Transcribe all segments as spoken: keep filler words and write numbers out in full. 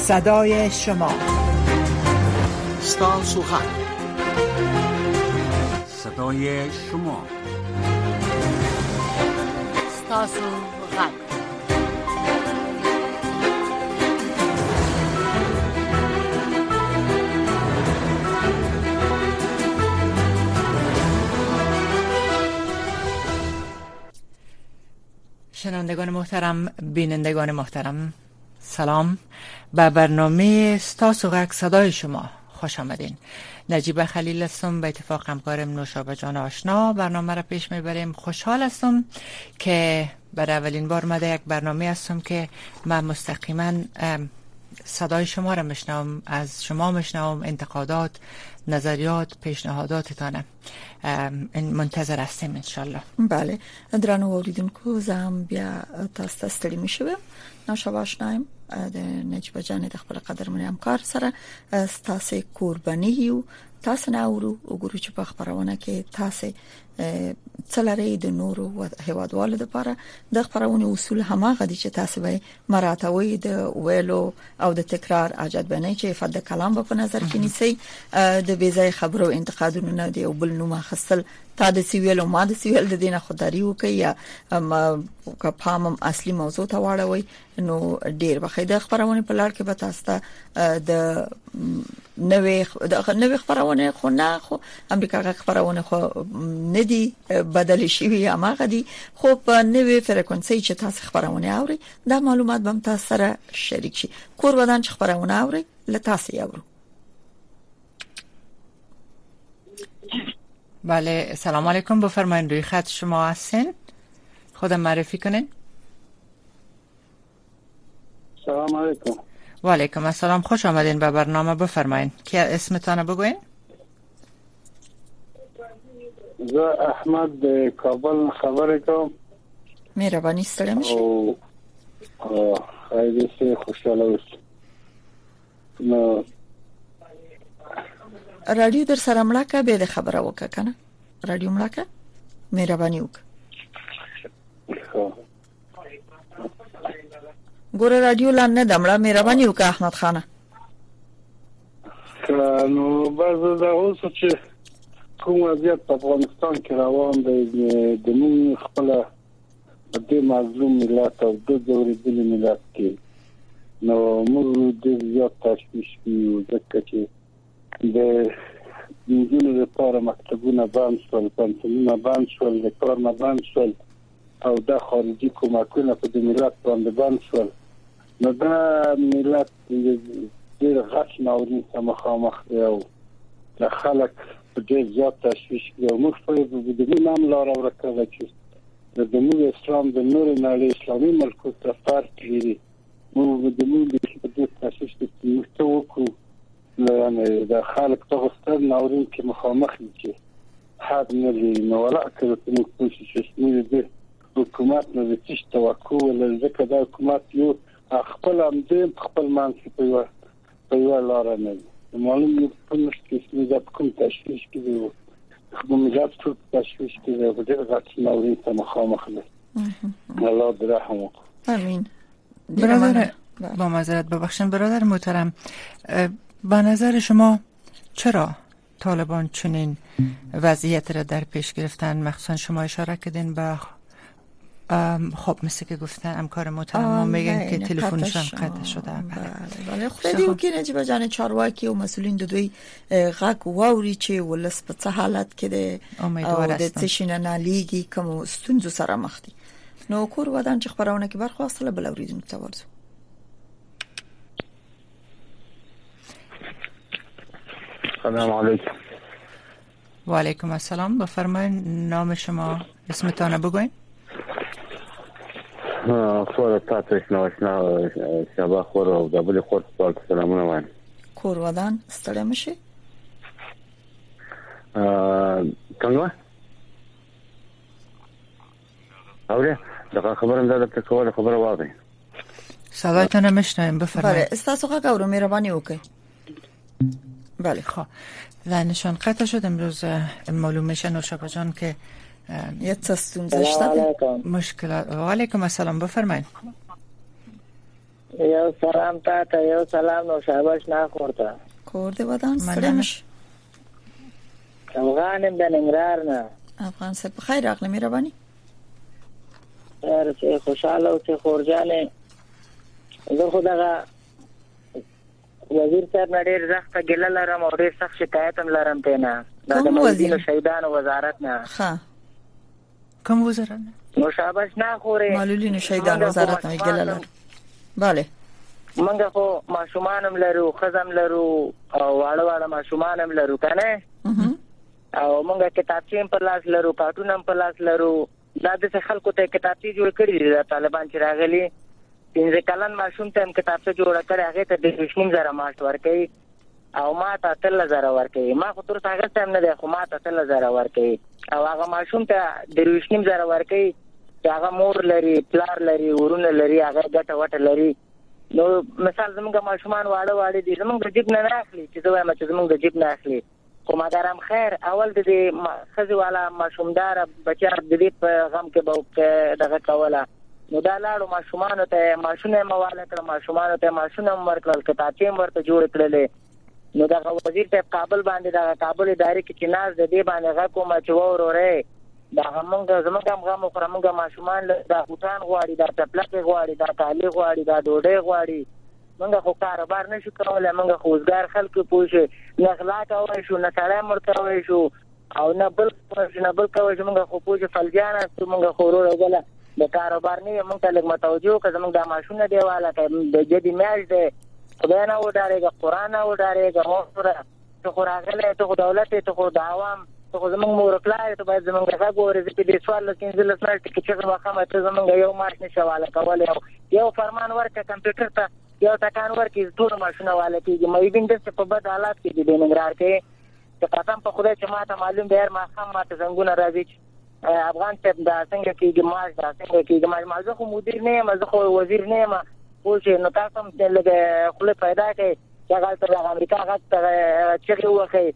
صدای شما. ستاسو غږ. صدای شما. ستاسو غږ. شنوندگان محترم، بینندگان محترم، سلام. به برنامه ستاسو غږ صدای شما خوش آمدین. نجیب خلیل هستم، به اتفاق همکارم نوشابه جان آشنا برنامه را پیش میبریم. خوشحال هستم که برای اولین بار مده یک برنامه هستم که من مستقیما صدای شما را میشنوم، از شما میشنوم، انتقادات، نظریات، پیشنهاداتتان منتظر هستیم انشالله. بله درنو اوریدونکو، زم بیا تاسو ته ستړي مشوم. نوشابه آشنایم د نجیب جان د خپل قدرمن همکار سره تاسو قرباني یو. تاسو نه اورو وګورو چې په خبرونه کې تاسو څلری د نورو هوادوالو لپاره د خبرونه اصول هماغه دي چې تاسو به مراتوي د ویلو او د تکرار اجازه بنئ چې فد کلام په نظر کې نیسي. د بیځای خبرو انتقادونه نه دی او بل نو مخصل تا د سیویل او ما د سیویل د دینه خداري وکي یا که پامم اصلي موضوع ته واړوي نو ډیر بخې د خبرونه په لړ کې به تاسو ته د نوې د نوې خبرونه خو نه خو امریکا خبرونه خو نه دي بدل شي هماغه دي، خو په نوې فریکونسي چې تاسو خبرونه اوري دا معلومات به تاسو سره شریک شي. کور ودان چې خبرونه اوري ل تاسو یاورو. بله سلام علیکم، بفرمایید روی خط شما هستین، خودم معرفی کنین. سلام علیکم. و علیکم السلام، خوش آمدین به برنامه. بفرمایید که اسمتان بگوین. زه احمد د کابل خبرې کوم. مهرباني ستړي مشه. او خیلی سه خوشاله اوسئ. نو رادیو در سره ملاکه به د خبره وکړه کنه. رادیو ملاکه مهرباني وکړه. ګوره رادیو لاندې دمړه مهرباني وکړه احمد خانه. نو بعض دا اوس چې کوم وضعیت په افغانستان کې روان دی د موږ خپل د مظلوم ملت او د ځورېدلي ملت کې نو موږ د زیات تشویش کیو ځکه چې د نجونو لپاره مکتبونه بند شول، پنسلونه بند شول، د کار نه بند شول او د خارجي کومکونه په د ملت باندې بند شول. نو دا ملت ډېر غټ ناورین سره مخامخ دی او د خلک په ډېر زیات تشویش کې او موږ په دې نام لاره ورکړه چې د موږ اسلام د نور نړۍ اسلامي ملکو سره فرق لري. موږ د موږ په دې تشویش کې موږ ته وکړو نه د خلک په ستر ناورین کې مخامخ دي حد نه لري. نو ولا کړو چې موږ کوشش وکړو د حکومت نه د تشت توقع ول ځکه د حکومت یو خپل امدن خپل منځ په یو په یو لار نه معلومه په نشته چې د کوم تشویش کې دی خو مجاز ټول تشویش کې دی په دې غاټ ناورین ته مخامخ دي. الله دې رحم وکړي. امين. برادر با معذرت ببخشید برادر محترم، به نظر شما چرا طالبان چنین وضعیت را در پیش گرفتن؟ مخصوصا شما اشاره کردین به خب مثل که گفتن همکار محترم میگن که تلفنشون قطع شده. بله بله خو دې وکړي نجیب جان چارواکي او مسولین د دوی غږ واوري چې ولس په څه حالت کې دی او د تشینه نالیږي کوم ستونزو سره مخ دي. نو کور ودان چې خبرونه کې برخه اصله بل اوریدونکو ته ورسو. سلام علیکم. و علیکم السلام، بفرمایید نام شما اسمتان بگوین. خور تاسو ناشنا شبا خور او د بل خور تاسو سلامونه وایم. کور ودان ستړي مشه. ا څنګه اوره دا خبره ده ته کوله خبره واضحه. صدایتان نمیشنویم، بفرمایید. بله استاسو غږ اورو مهرباني وکړئ. بله خب لعنشان قطع شد. امروز معلوم میشه نوشابه جان که یه تصمیم داشته مشکلات. و علیکم السلام، بفرمایید. یو سلام تا ته، یو سلام نو شاباش ناخورته کور دې ودان ستړمش افغانم د ننګرهار نه. افغان صاحب بخیر راغلی مهرباني. هر څه خوشاله او څه خورجانې. زه خو دغه وزیر صاحب نه ډېر سخته ګیله لرم او ډېر سخت شکایت هم لرم پې نه. دا د مولویانو شهیدانو وزارت نه. ښه کوم وزارت؟ نو شاباش ناخورې مولویانو شهیدانو وزارت نه ګیله لرم. بله منګه خو ماشومان هم لرو، ښځه هم لرو او واړه واړه ماشومان هم لرو که نه. او منګه کتابچې هم په لاس لرو، کارټون هم په لاس لرو. دا داسې خلکو ته کتابچې جوړ کړي دي دا طالبان چې راغلي. پنځه کلن ماشوم ته هم کتابچه جوړه کړې، هغې ته دېرش نیم زره معاش ورکوي او ما ته اتلس زره ورکوي. ما خو تر اوسه اخیستی هم نه دی خو ما ته اتلس زره ورکوي او هغه ماشوم ته دېرش نیم زره ورکوي چې هغه مور لري، پلار لري، ورونه لري، هغه ګټه وټه لري. نو مثال زمونږ ماشومان واړه واړه دي، زمونږ د جیب نه نه اخلي چې زه وایم چې زمونږ د جیب نه اخلي. خو مګرم خیر اول د دې ښځې والا ماشومداره بچیان د دې په غم کې به دغه کوله. نو دا لاړو ماشومانو ته ماشونه یې مواله کړه، ماشومانو ته ماشونه هم ورکړل، کتابچې هم ورته جوړې کړلې. نو دغه وزیر صاحب کابل باندې دغه کابل ادارې کې چې ناست د دې باندې غږ کومه چې وورورې دغه موږ زموږ هم غم وخوره، موږ ماشومان دا بوټان غواړي، دا چپلکې غواړي، دا کالي غواړي، دا ډوډۍ غواړي. موږ خو کاروبار نشو کولی، موږ خو اوزګار خلک پوه شو، نه غلا کولی شو، نه سړی مړ کولی شو او نه بل نه بل کولی شو. موږ خو پوه شو فلجان استو، موږ خو وروره بله د کاروبار نه یو. موږ ته لږ متوجه که زموږ دا ماشونه دی والا که د جدي میاشت دی، خدای نه وډارېږه، قرآن نه وډارېږه. موره ته خو راغلی، ته خو دولت یې، ته خو د عوام، ته خو زموږ مور پلار یې، ته باید زموږ غږ واورې. زه چې دې څوارلس پنځلس میاشتې کې چغې وهمه ته زموږ یو معاش نشې واله کولی. یو فرمان ورکړه کمپیوټر ته، یو ټکان ورکړي ټول ماشونه واله کېږي. مېبین داسې په بد حالات کې دي د ننګرهار کې چې قسم په خدای چې ما ته معلوم دی هر ماښام ما ته زنګونه راځي چې افغان صاحب دا څنګه کېږي معاش، دا څنګه کېږي معاش. زه خو مدیر نه یم، زه خو وزیر نه یم پوه شوې. نو تاسو هم لږ خوله پیدا کړئ چې هغلته د امریکا غږ ته چغې ووهئ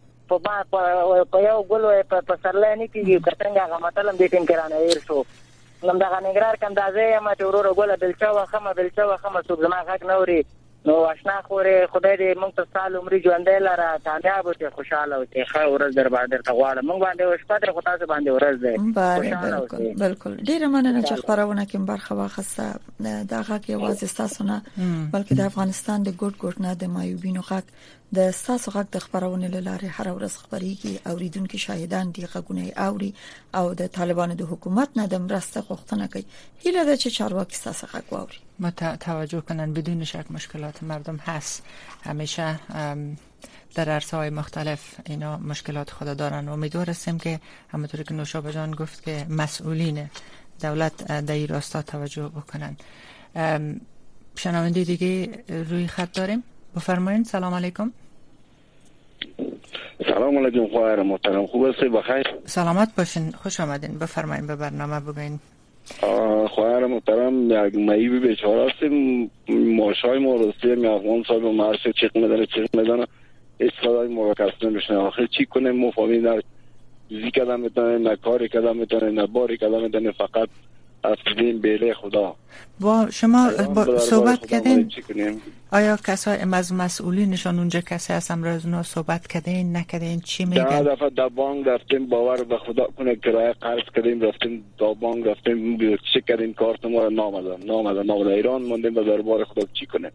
په یو ګل په پسرلی نه کېږي که څنګه هغه متل هم دې ټیم کې رانه هېر شو. نو همدغه ننګرهار کې اندازه یم چې وروره ګله بېلچه وهمه بېلچه وهمه څوک زما غږ نه اوري. نو اشنا خورې خدای دې موږ ته سال عمري ژوندی لره، کامیاب اوسې، خوشحاله اوسې. ښه ورځ در باندې درته غواړم. موږ باندې شپه دی خو تاسو باندې ورځ دی. بالکل بالکل. ډېره مننه چې خپرونه کې برخه واخیسته. دا غږ یوازې ستاسو نه بلکې د افغانستان د ګوټ ګوټ نه د معیوبینو غږ د ستاسو غږ د خبرونه لاره هر ورځ خبريږي. اوریدونکو شاهدان دي غږونه اوري او د طالبانو د حکومت نه د مرسته غوښتنه کوي. هیله ده چې چارواکي ستاسو غږ واوري، توجه کنن. بدون شک مشکلات مردم هست، همیشه در عرصه‌های مختلف اینا مشکلات خود دارن. امیدوار هستیم که همونطوری که نوشابه جان گفت که مسئولین دولت در این راستا توجه بکنن. شنونده دیگه روی خط داریم، بفرمایید. سلام علیکم. سلام علیکم خواهر محترم، خوب هستی؟ بخیر؟ سلامت باشین، خوش آمدین. بفرمایید به برنامه بگوین. خواهر محترم یک معیوب بیچاره هستیم، ماشای ما رستیم یا افغان صاحب و مرسی چیق میدنه چیق میدنه استفاده ما کس نمیشنه. آخر چی کنیم؟ ما فهمید نه زی کدام میتونه، نه کاری کدام میتونه، نه باری کدام میتونه، فقط از دین بیله خدا. با شما با صحبت کردین؟ آیا کسای از مسئولینشان اونجا کسی هست امروز اونا صحبت کردین نکردین؟ چی میگن؟ ده دفعه دا بانک رفتیم، باور به خدا کنه کرایه قرض کردیم، رفتیم دا بانک رفتیم چی کردیم، کارت ما رو نامدن نامدن نامدن ایران موندیم به دربار خدا چی کنه.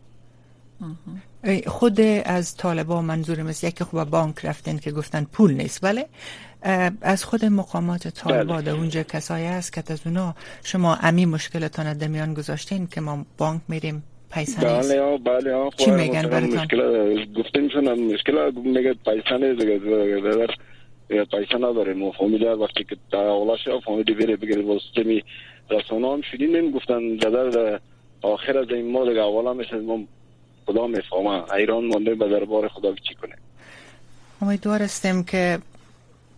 خود از طالبا منظورم است یکی خوب بانک رفتن که گفتن پول نیست، بله؟ از خود مقامات طالبا در اونجا کسایی هست که از اونا شما امی مشکلتان در میان گذاشتین که ما بانک میریم پیسه نیست؟ بله بله ها. چی میگن براتون؟ مشکل گفتیم شون مشکل میگه پیسه نیست دیگه، پیسه نداره. ما فامیلی وقتی که اولاش فامیلی بره بگیره واسه می رسانه هم شدیم گفتن در آخر از این ما دیگه اولا میشه ما خدا میفهمه ایران مونده به دربار خدا چی کنه. امیدوار هستیم که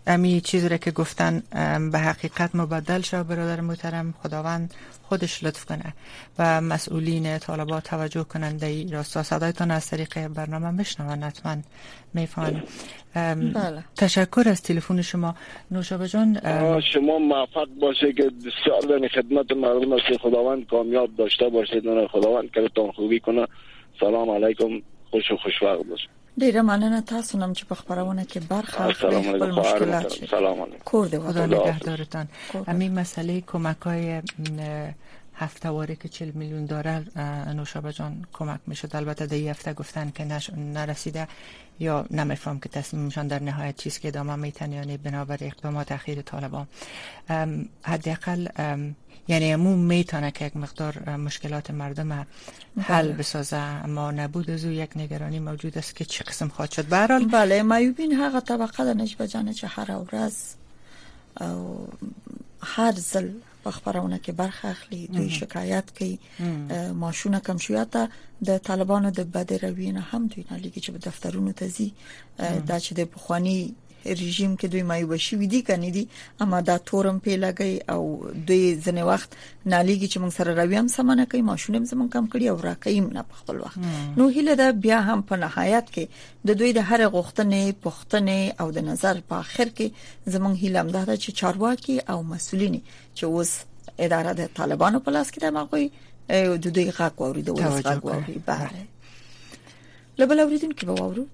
امی چیزی را که گفتن به حقیقت مبدل شد برادر محترم. خداوند خودش لطف کنه و مسئولین طالبان توجه کنند در راستا. صدایتان از طریق برنامه میشنون، حتما میفهمن. بله. تشکر از تلفن شما نوشابه جان. شما موفق باشه که بسیار در خدمت مردم است. خداوند کامیاب داشته باشید. خداوند کارتان خوبی کنه. سلام علیکم، خوش و خوشوقت باشید. ډیره مننه تاسو نم چې په خبرونه کې برخه اخلئ خپل مشکلات شي. سلام علیکم. کور دی خدا نگهدارتان. همین مسئله کمک‌های هفته‌واره که چهل میلیون دلار نوشابه جان کمک میشد. البته در این هفته گفتن که نش... نرسیده یا نمیفهم که تصمیمشان در نهایت چیز که ادامه میتن یا نه بنابر اقدامات اخیر طالبان. حداقل یعنی عموم میتونه که یک مقدار مشکلات مردم حل بسازه، اما نبود از او یک نگرانی موجود است که چه قسم خواهد شد. به هر حال بله معیوبین هغه طبقه د نجبه جان چې هر ورځ او هر ځل په خبرونه کې برخه اخلي، دوی شکایت کوي ماشونه کم شویاته د طالبانو د بدروي نه هم دوی نه لګي چې په دفترونو ته ځي. دا چې د بخوانی رژیم کې دوی مایوب شوی دي کني دي، اما دا تورم په لګي او دوی ځنه وخت ناليږي چې موږ سره راویم سمانه کوي، ماشونه زمون کم کړی او راکایم نه په خپل وخت. نو هله دا بیا هم په نهایت کې د دوی د هر غوښتنې پښتنې او د نظر په اخر کې زمون هله هم دا چې چارواکي او مسولین چې اوس اداره د طالبانو په لاس کې ده ماغوي د دوی غاک ووري د ولس غاک ووري. بله لبل اوریدون کې به وورو.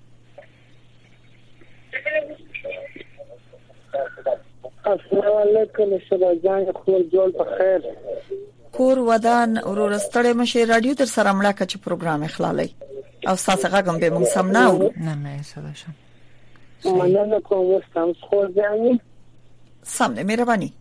السلام علیکم شبا جان، خور جوړ په خیر. کور ودان ورور ستړی مشه رادیو در سره مړه کچ پروګرام اخلالای او تاسو غږم به موږ سم نه و نه نه صداشم مننه کوم. واستم خور جان سم نه مهرباني.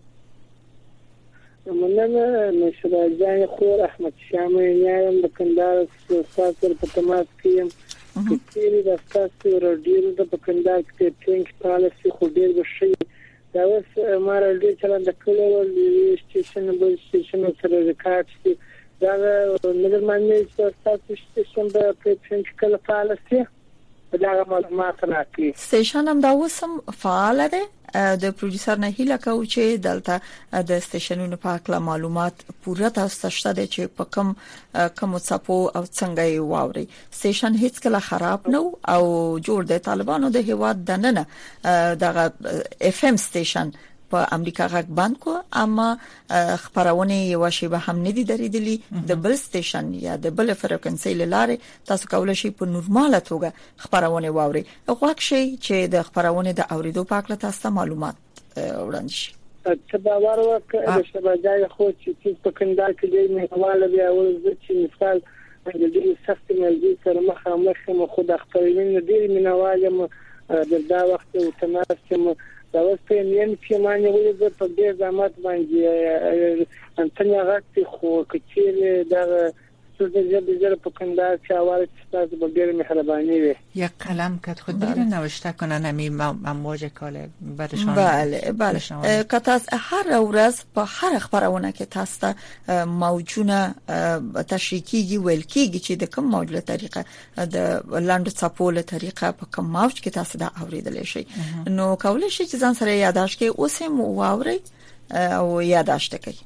مننه نشرا جان خور احمد شامه یایم د کندهار سیاست په تماس کې کثیر د تاسو رادیو د کندهار کې ټینګ پالیسي خو ډیر بشي دا اوس ما رادیو چلند کړو د سټیشن بل سټیشن سره ریکارډ شي دا نظر باندې چې تاسو سټیشن د ټینګ کله پالیسي دا معلومات راکړي. سټیشن هم دا وسم فعال دی. د پروډوسر نه هیله کوم چې دلته د سټیشنونو په اړه معلومات پوره تاسو شته د چې په کوم کوم څپو او څنګه یې واوري. سټیشن هیڅ کله خراب نه او جوړ د طالبانو د هیواد دننه د اف ام سټیشن په امریکا غږ بند کو، اما خبرونه یو شی به هم نه دي درېدلی. د بل سټیشن یا د بل فریکونسي لاره تاسو کولای شئ په نورماله توګه خبرونه واوري. غواړئ شي چې د خبرونه د اوریدو په اړه تاسو معلومات وړاندې شي. ته باور وکړه د شبکې خو چې په کندهار کې دی مهواله بیا ول چې مثال د دې سخت ملګری سره مخامخ مو خود خبرونه ډیر مینواله د دا وخت او تناسب دا اوس په نیم کې معنی ولې په دې ځامات باندې انتنیا غاټي خو کچیر دا څه د دې په کندهار کې اول تاسو به ډیر مهرباني وي. یک قلم که خود دیگه نوشته کنن همین امواج کاله برشان. بله بله که تاسو هر ورځ په هر خبرونه کې تاسو موجونه تشریحي ویل کیږي چې د کوم موج له طریقه د لاندې څپو له طریقه په کوم موج کې تاسو دا اوریدل شي. نو کولای شي چې ځان سره یاداشت کې اوس هم واوري او یاداشت کوي.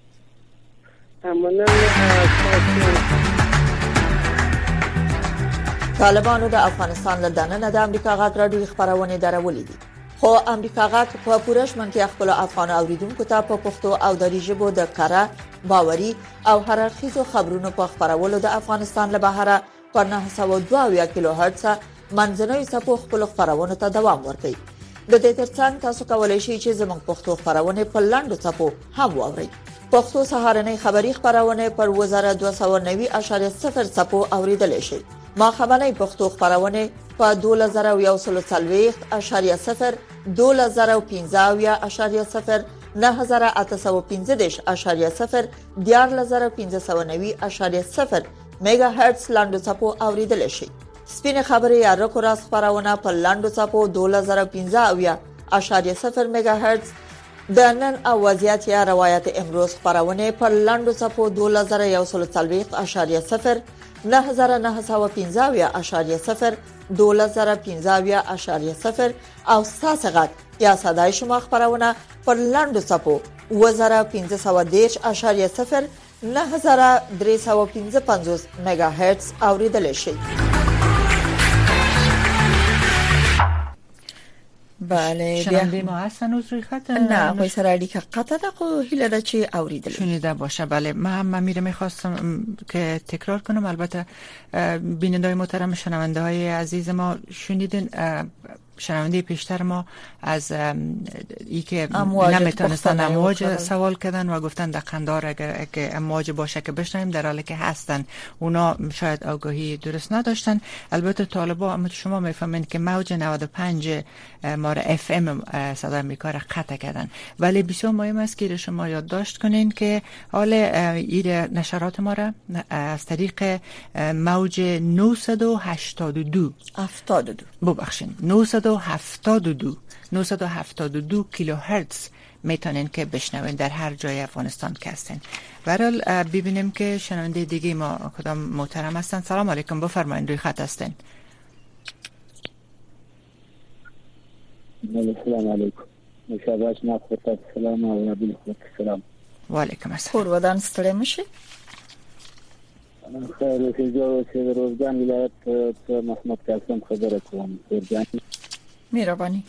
طالبانو د افغانستان له دننه د امریکا غاټ راډیو خبرونه درولې دي، خو امریکا غاټ په پورش من کې خپل افغان اوریدونکو ته په پښتو او دری ژبه د کاره باوري او هررخیزو خبرونو په خبرولو د افغانستان له بهره په نه سوه دوه کیلو هرتز منځنوي څپو خپل خبرونه ته دوام ورکړي. د دې ترڅنګ تاسو کولای شئ چې زموږ پښتو خبرونه په لاندو څپو هم واورئ. پښتو سهارنۍ خبری خبرونه پر وزارت دوه سوه نوي اعشاریه صفر څپو اوریدل شي. ما خبرنۍ پښتو خبرونه په دوه زره یو سل څلوېښت اعشاریه صفر، دوه زره پنځه اعشاریه صفر، نه زره اته سوه پنځه دېرش اعشاریه صفر، دیارلس زره پنځه سوه نوي اعشاریه صفر میگا هرتز لاندو څپو اوریدل شي. سپینه خبري یا رکو راس خبرونه په لاندو څپو دوه زره پنځه اعشاریه صفر میگا هرتز، د نن او وضعیت یا روایت امروز خبرونه پر لاندو څپو دوه زره یو سل څلوېښت اعشاریه صفر، نه زره نه سوه پنځه اعشاریه صفر، دوه زره پنځه اعشاریه صفر او ساسغت یا صداي شما خبرونه پر لاندو صفو وزره پنځه سوه دېرش اشاریه صفر نه هزار درې سوه پنځه پنځوس میگا هرتز اوریدل شي. بله شنونده ما هستن از روی خط؟ نه وای سر اړیکه قطع ده خو هیله ده چې اوریدل شنیده باشه. بله من هم میره میخواستم که تکرار کنم. البته بیننده‌های محترم شنونده های عزیز ما شنیدین شنونده پیشتر ما از ای که نمیتونستن امواج سوال کردن و گفتن در قندار اگر امواج باشه که بشنویم، در حالی که هستن اونا شاید آگاهی درست نداشتن. البته طالبا اما شما میفهمین که موج نود و پنج ما را اف ام صدای امریکا را قطع کردن، ولی بسیار مهم است که شما یادداشت کنین که حال این نشرات ما را از طریق موج نهصد و هشتاد و دو هفتاد و دو ببخشید نهصد و هفتاد و دو نهصد و هفتاد و دو کیلوهرتز میتونین که بشنوین در هر جای افغانستان که هستین. برحال ببینیم که شنونده دیگه ما کدام محترم هستن. سلام علیکم، بفرمایین، روی خط هستین. سلام علیکم. مشابهش نخواه سلام و نبیل خود سلام. و علیکم السلام. خور ودان ستره میشه؟ خیر رسیجا و روزگان ولایت محمد قاسم خبره کوم. خیر مهرباني.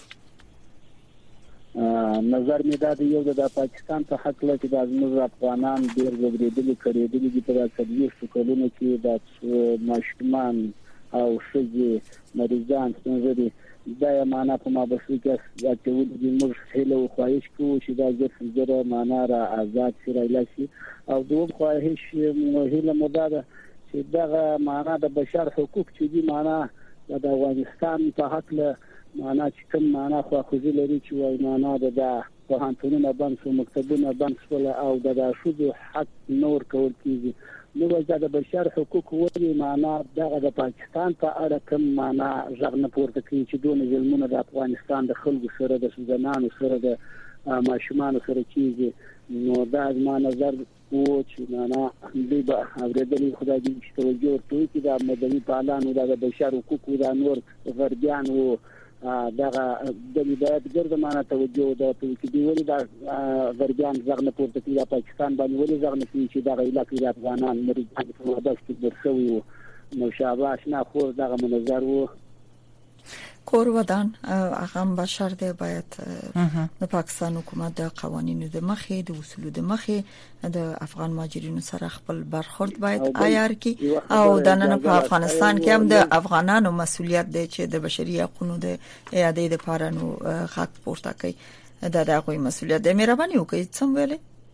نظر می داد یو د پاکستان په حق له چې د ازموږ افغانان ډیر زبردلي کړي دي په تدبیر شکلونه کې د ماشومان او شګي مریضان څنګه دا معنا په ما بشو کې چې ودی موږ هله خواهش کوو چې دا زره معنا را آزاد شي راشي او دوه خواهش هله مدده چې دا معنا د بشر حقوق چې دي معنا د افغانستان په حق له معنا چې کوم معنا خو خو لري چې وای معنا د پوهنتونونو بند شو مکتبونه بند شول او د شذو حق نور کول کیږي نو دا د بشر حقوق ولې معنا د پاکستان په اړه کوم معنا ځغنه پورته کوي چې دونه ظلمونه د افغانستان د خلکو سره د سودانانو سره د ماشومان سره کیږي. نو دا ما نظر و چې معنا دې به اوریدل خدای دې چې توجه ورته کړي د مدني پالانو د بشر حقوق د نور غربیان او دغه د بدايت ګرځ معنا توجه د چې دی ولې د غربیان ځغنه پورته کړي د پاکستان باندې ولې ځغنه کوي چې دغه علاقې د افغانان مریضان په داس کې درسوي نو شاباش نه خور دغه منظر وو کور ودان هغه بشر دی باید د پاکستان حکومت د قوانینو د مخې د اصولو د مخې د افغان مهاجرینو سره خپل برخورد باید عیار کی او د نن په افغانستان کې هم د افغانانو مسولیت دی چې د بشري حقوقو د اعادې لپاره نو حق پورته کوي. دا د هغوی مسولیت دی. مهرباني وکړئ څم ویلې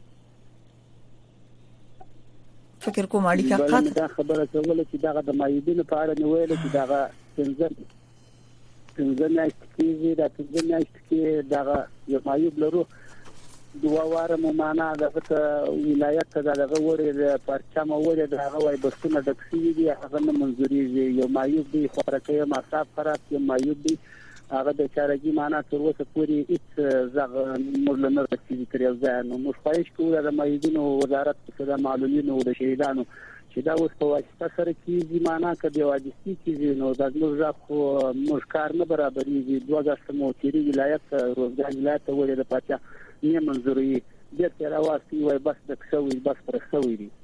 فکر کوم اړیکه قطع دا خبره کوله چې دغه د مایدینو په اړه نو ویل چې دغه څنګه څنګه نشته کیږي دا څنګه نشته کې دغه یو مایوب لرو دوه واره مو معنا دغه ولایت ته دغه وره د پرچم وره دغه وای بسونه د کسي دي هغه نه منځوري یو مایوب دی خورکه مصاف خراب یو مایوب دی هغه د چارګي معنا تر اوسه پوری هیڅ زغ مولنه رسیدي تر یو ځای نو موږ خواهش کوو د مایدینو وزارت څخه معلومینو او د شهیدانو چې دا اوس په واسطه سره کیږي معنا کدی واجستی کیږي نو د موږ خو موږ کار نه برابرېږي دوه ځله مو تیری ولایت روزګان ولایت ولې د پاتیا نه منځوري د تر واسطي وای بس د څوي بس پر څوي دي.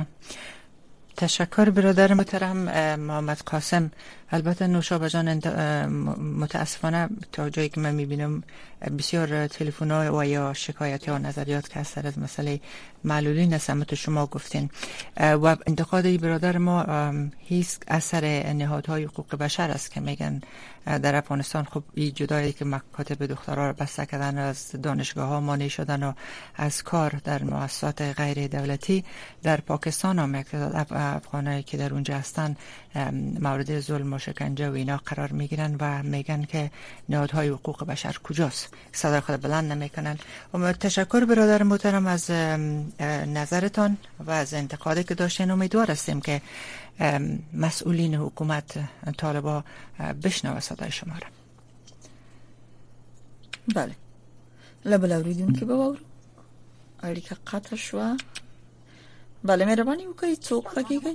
تشکر برادر محترم محمد قاسم. البته نوشابه جان متاسفانه تا جایی که من میبینم بسیار تلفن‌ها و یا شکایت یا نظریات که هست از مسئله معلولین نسمت شما گفتین و انتقاد برادر ما هیچ اثر نهادهای حقوق بشر است که میگن در افغانستان خب این جدایی که مکاتب دخترها رو بسته کردن از دانشگاه ها مانع شدن و از کار در مؤسسات غیر دولتی در پاکستان هم یک تعداد افغانایی که در اونجا هستن مورد ظلم و شکنجه و اینا قرار میگیرن و میگن که نهادهای حقوق بشر کجاست، صدای خود بلند نمیکنن. و تشکر برادر محترم از نظرتان و از انتقادی که داشتین. امیدوار هستیم که مسئولین حکومت طالبا بشنوه صدای شما را. بله لبل اوریدون که بواورو اړیکه قطع شو. بله مهرباني وکړئ څوک غږیږئ.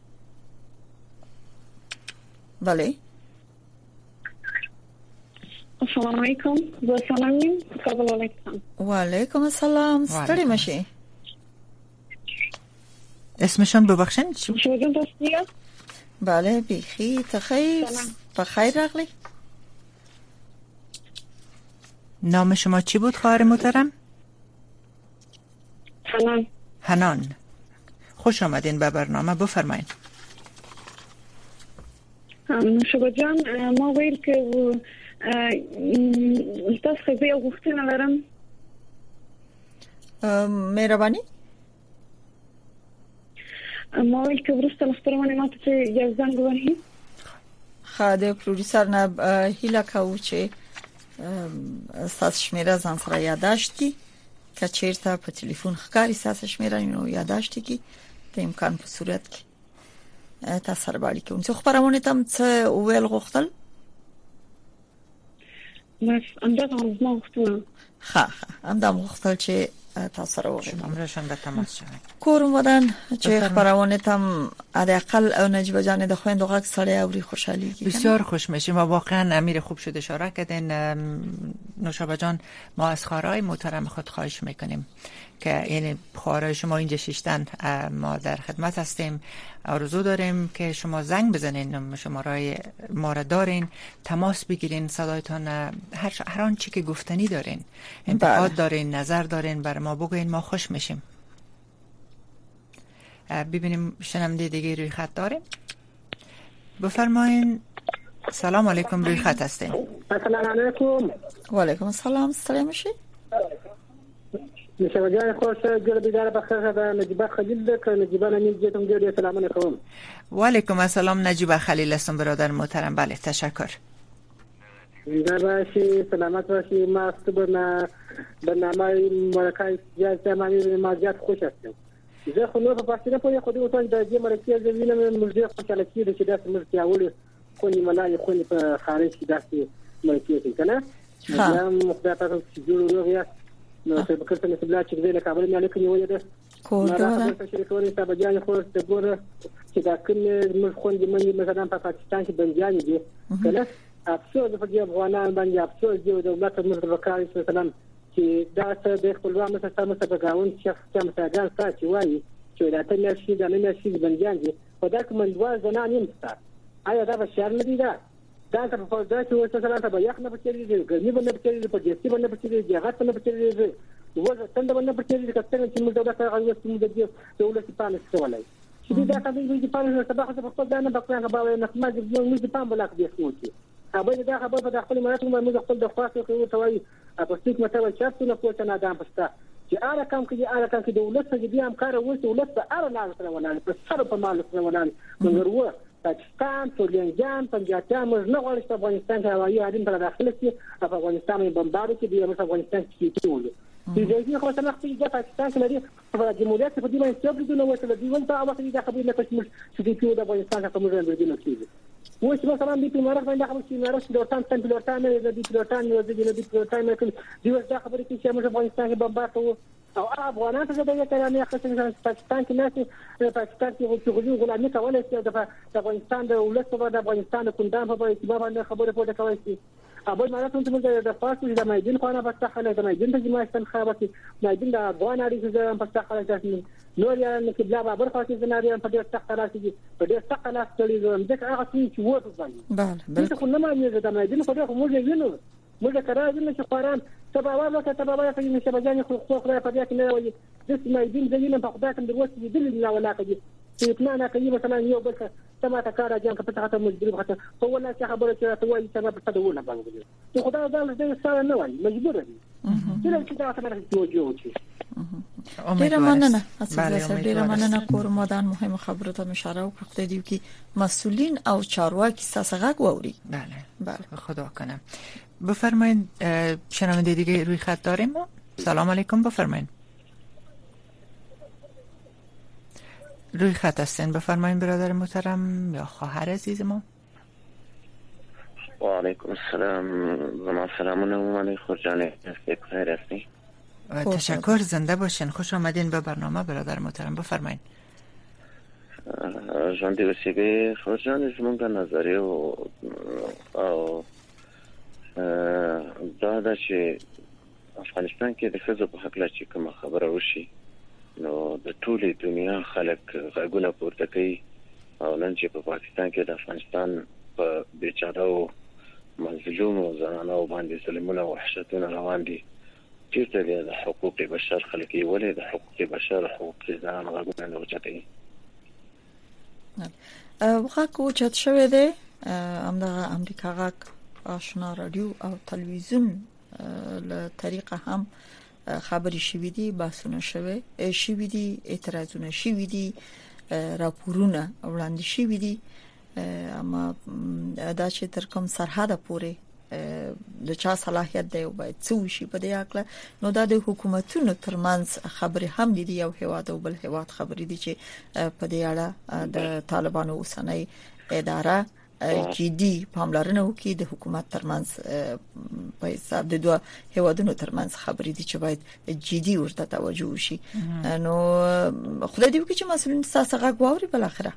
بله السلام علیکم. زه سلام یم. کابل علیکم. و علیکم السلام. ستړي مشي. اسمشون ببخشین چی؟ شما جون دوستیه؟ بله بیخی تخیر بخیر راغلی. نام شما چی بود خواهر محترم؟ حنان. حنان. خوش آمدین به برنامه، بفرمایید. شما جان ما ویل که تاسو خو یو غوښتنه لرم. مهرباني. ما ویل که ورسته لخترمانه ما ته یو زنګ وهي. خاده پروډوسر نه هیله کوي چې اساس شمیره ځان سره یاداشتي که چیرته په ټلیفون ښکاری اساس شمیره نو یاداشتي کی د امکان په صورت کې تاسو سره باندې کوم څه خبرونه تم څه ویل غوښتل. بس امدا هم ما غوښتل. ها امدا غوښتل چې تاسو سره وګورم. امرشان به تماس شوه. کورم ودان چې خبرونه تم حداقل او نجیب جان د خويندو غږ سره اوري خوشحالي کی. بسیار خوش میشیم و واقعا امیر خوب شده اشاره کردین. نوشابه جان ما از خواهرای محترم خود خواهش میکنیم که این خواهرای شما اینجا شیشتن ما در خدمت هستیم. آرزو داریم که شما زنگ بزنین، شماره ما را دارین، تماس بگیرین، صدایتان هر هر آن چی که گفتنی دارین، انتقاد دارین، نظر دارین بر ما بگوین، ما خوش میشیم. ببینیم شنونده دیگه روی خط داریم. بفرمایین. سلام علیکم، روی خط هستین. سلام علیکم. و علیکم السلام. سلام شي. نشه وجای خوش ګر بیدار بخیر ده. نجیبه خلیل ده که نجیبه نمیجتم ډیر سلام علیکم. و علیکم السلام. نجیبه خلیل هستم برادر محترم. بله تشکر. زنده باشی، سلامت باشی. ما استبنا برنامه مرکای جای معنی ما زیاد خوش هستم. زه خو نو په پاستینه پورې خو دې وته د دې مرکه د وینم مرزه خوشاله کیږي چې داسې مرکه اول خو نه ملای خو په خارج کې داسې مرکه کوي کنه. ها مخدا تاسو چې جوړ وروغیا نو څه بکرته نه بلا چې دې له کابل نه لیکي وایي ده. کوم دا چې کومه صاحب جان خو د ګوره چې دا کوم موږ خو دې منی مثلا په پاکستان کې بنجان دي کنه. افسوس په دې افغانان باندې افسوس دی د دولت موږ د وکالت مثلا چې دا څه د خپلوان مثلا سم څه بګاون چې څه مساګان ساتي وایي چې دا ته نشي دا نه نشي بنجان دي په دا کوم دوه زنان يم ستاسو. آیا دا به شرم دی دا دا ته په دا چې وڅ سره ته به یخ نه پچېږي ګرمي باندې پچېږي په دېسي باندې پچېږي هغه باندې پچېږي وځه څنګه باندې پچېږي کله چې موږ دا څنګه غوښتو موږ د دولت په پانه څه ولای چې دا څنګه د پانه څه به په خپل ځان په خپل غواړي نه ما د موږ د پام بلاک دي سموتي هغه دا خبر په خپل مراتب موږ خپل د خاصو خو توي په ستیک مته چاپو نه پوهه نه دام پستا چې اره کم کې اره کم کې د ولست کې بیا هم کار وځي ولست په اره نه سره ونان په سره په مال سره ونان موږ ورو پاکستان تورلنجان پنجابیان موږ نه غواړو چې افغانستان کې هوایي اړین پر داخله کې افغانستان یې بمبارو کې دی موږ افغانستان کې کېږي چې دې خو څنګه خپل د پاکستان کې لري په جمهوریت په دې باندې څه بدونه وته دی ولته هغه چې دا خبرې نه پښمش چې دې د افغانستان څخه موږ نه بدونه کېږي وښه مثلا دې په مرګ باندې خبرې چې مرګ د ورتان تن پلوټان نه دي پلوټان نه دي د پلوټان نه کوي دې دا خبرې چې موږ افغانستان کې بمبارو او افغانان ته د کلامي خصوصا پاکستان کې ناسي پاکستان کې چې غلامي کولای شي د افغانستان د ولست په د افغانستان د کندان په اړه باندې خبره پوره کوي شي ابل معناته ته د فاسو د مایدین خانه په تخله د مایدین ته جماعتن خابتي مایدین د افغان اړیکې په تخله تاسو نور یا نه کبلا بابر خاصه زناري په دې تخله راځي په دې تخله ستړي زم ځکه هغه څه چې وته باندې بله بله خو نه معنی د مایدین خو دغه موږ وینو موږ کراځو چې قرآن تبا وکړه تبا وکړه چې شبجان خو خو خدای په دې کې نه وایي د مایدین زینې په خدای کې د وسې دل نه ولا کوي چې اطمینان کوي مثلا یو بل سما تا کار اجان کپته خاطر مجبور خاطر په ولا چې خبره چې ته وایي سبب په دونه باندې چې خدای دا دې سره نه وایي مجبور دي چې دا څه نه جوړ شي. ډیره مننه اصل ډیره مننه کور مادان مهم خبره ته اشاره وکړه خدای دې کې مسئولین او چارواکي ساسغه غوړي. بله بله خدا کنه. بفرمایید شنونده دیگه روی خط داریم ما. سلام علیکم بفرمایید. روی خط هستین بفرمایید برادر محترم یا خواهر عزیز ما. و علیکم السلام و ما سلامونه علیکم خورجانه بخیر هستی. تشکر زنده باشین خوش آمدین به برنامه برادر محترم بفرمایید. جان دی وسیگه خورجانه زمونږ نظریه او او دا د چې افغانستان کې د ښځو په حق لا چې کوم خبره وشي نو د ټولې دنیا خلک غږونه پورته کوي او نن چې په پاکستان کې د افغانستان په بیچارهو مظلومو زنانو باندې ظلمونه او وحشتونه روان دي چیرته دی د حقوق بشر خلک یې ولې د حقوق بشر حقوق زنان غږونه نه اوچتوي وغږ اوچت شوی دی همدغه امریکا غږ آشنا رادیو او تلویزیون له طریقه هم خبري شوې دي بحثونه شوي شوي دي اعتراضونه شوي دي راپورونه وړاندې شوي دي اما دا چې تر کوم سرحد پورې د چا صلاحیت دی او باید څه شي په دې اړه نو دا د حکومتونو ترمنځ خبرې هم دي یو هیواد او بل هیواد خبرې دي چې په دې اړه د طالبانو اوسنۍ اداره جدي پاملرنه وکړي د حکومت ترمنځ په حساب د دوه هیوادونو ترمنځ خبرې دي چې باید جدي ورته توجه وشي نو خدای دې وکړي چې مسؤلین تاسو غږ واوري بل اخره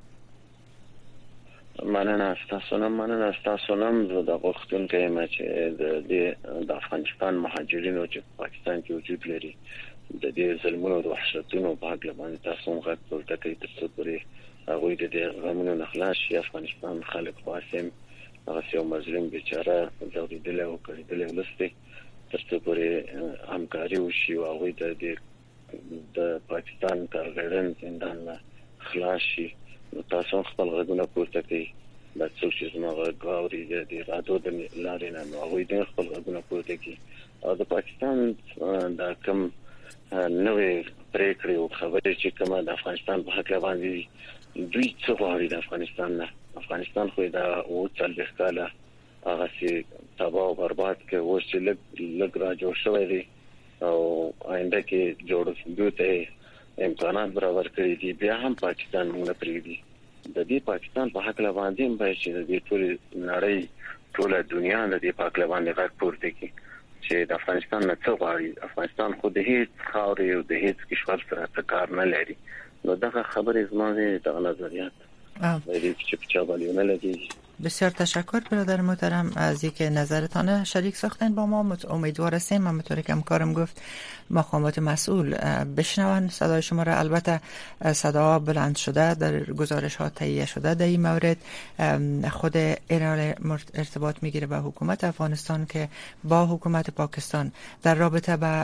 مننه تاسو نه مننه تاسو نه زه د غوښتون کوم چې د د افغانستان مهاجرینو چې پاکستان کې وجود لري د دې ظلمونو او وحشتونو په اړه باندې تاسو غږ ورته کوي تاسو پرې هغه د دې غمونو نخلاص شي افغانستان خلک قاسم هغه یو مظلوم بیچاره زوریدل او کړیدل ولسته تاسو پرې همکاري وشي او هغه د د پاکستان کارګران زندان خلاص شي نو تاسو خپل غږونه پورته کوي د څو چې زموږ غاوري د رادیو د لارې نه نو هغه د خپل غږونه پورته کوي او د پاکستان د کم نوې پریکړې او خبرې چې کومه د افغانستان په حق باندې دوی څه غواړي د افغانستان نه افغانستان خو دا او څلور کاله هغه سي تباہ او برباد کې و چې لګ لګ را جوړ شوی دی او آینده کې جوړ دوی امکانات برابر کړی دي بیا هم پاکستان موږ پریږدي د دې پاکستان په حق باندې هم باید چې د دې ټول نړۍ ټول دنیا د دې په حق باندې غږ پورته کړي چې د افغانستان نه څه غواړي افغانستان خو د هیڅ خاورې او د هیڅ کشور سره څه کار نه لري نو دغه خبرې زموږ د نظریات باید چې په چا باندې نه لګي. بسیار تشکر برادر محترم از اینکه نظرتان شریک ساختن با ما. امیدوار هستیم همونطوری که همکارم گفت مقامات مسئول بشنون صدای شما را. البته صدا بلند شده در گزارش ها تهیه شده در این مورد خود ایران ارتباط میگیره با حکومت افغانستان که با حکومت پاکستان در رابطه با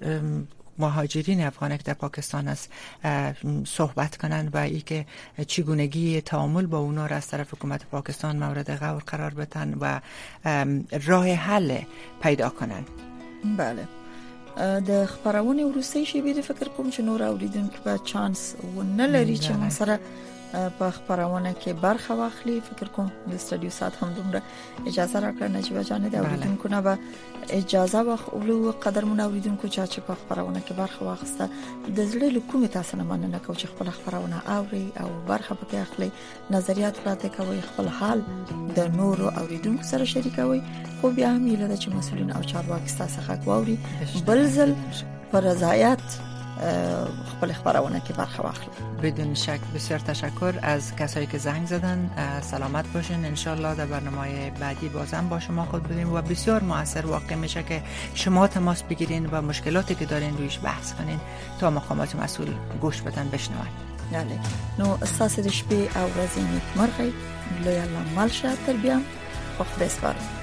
مهاجرین افغان که در پاکستان است صحبت کنند و ای که چگونگی تعامل با اونا را از طرف حکومت پاکستان مورد غور قرار بدن و راه حل پیدا کنند. بله د خبرونه وروستي شی به فکر کوم چې نور اوریدونکو به چانس و نه لري چې مثلا په خبرونه کې برخه واخلي. فکر کوم د استودیو سات هم دومره اجازه راکړه نجیبه جان د اوریدونکو نه به اجازه واخلو. قدر مون اوریدونکو چې په خبرونه کې برخه واخسته د زړه له کومه تاسو نه مننه کوم چې خپل خبرونه اوري او برخه پکې اخلي نظریات راته کوي خپل حال د نور اوریدونکو سره شریکوي. خو بیا هم یله چې مسؤلین او چارواکي تاسو حق واوري بل ځل پر رضایت خپل خبرونه کې برخه واخلي. بدون شک بسیار تشکر از کسایی که زنگ زدن. سلامت باشین. انشالله در برنامه بعدی بازم با شما خود بودیم و بسیار موثر واقع میشه که شما تماس بگیرین و مشکلاتی که دارین رویش بحث کنین تا مقامات مسئول گوش بدن بشنوین. بله نو اساس د شپې او ورځې نیکمرغي لوی الله مال شاته تر بیا په خدای سپارم.